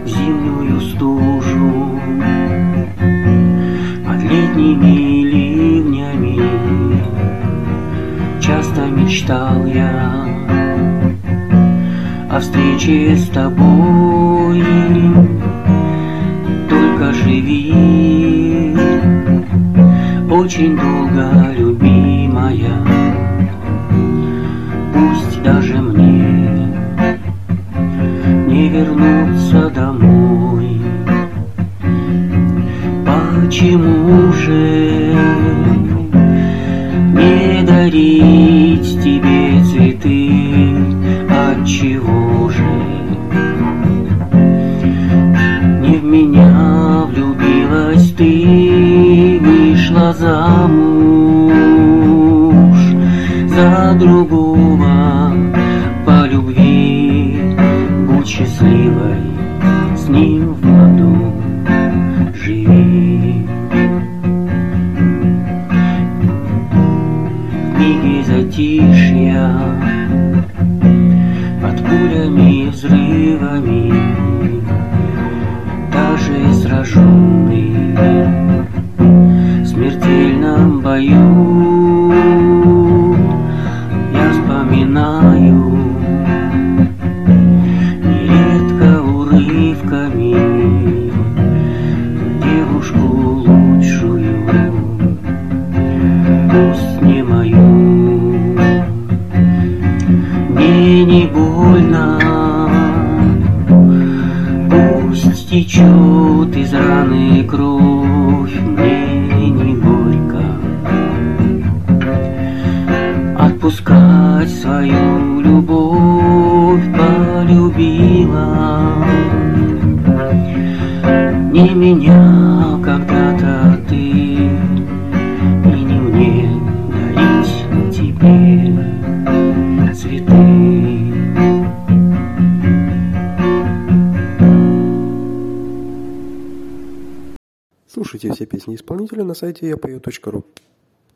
зимнюю стужу, под летними ливнями часто мечтал я о встрече с тобой. Только живи очень долго, любимая, пусть даже мне не вернуться домой. Почему же не дарить тебе цветы? Отчего же не в меня влюбилась ты, вышла замуж за другого по любви? Будь счастливой, с ним в ладу живи. В миге затишья, под пулями и взрывами, даже сраженный в смертельном бою, я вспоминаю нередко урывками девушку лучшую, пусть не мою. Мне не больно, пусть течет из раны кровь, мне не горько отпускать свою любовь. Полюбила не меня когда-то ты, и не мне дарить тебе цветы. Слушайте все песни исполнителя на сайте yapою.ru.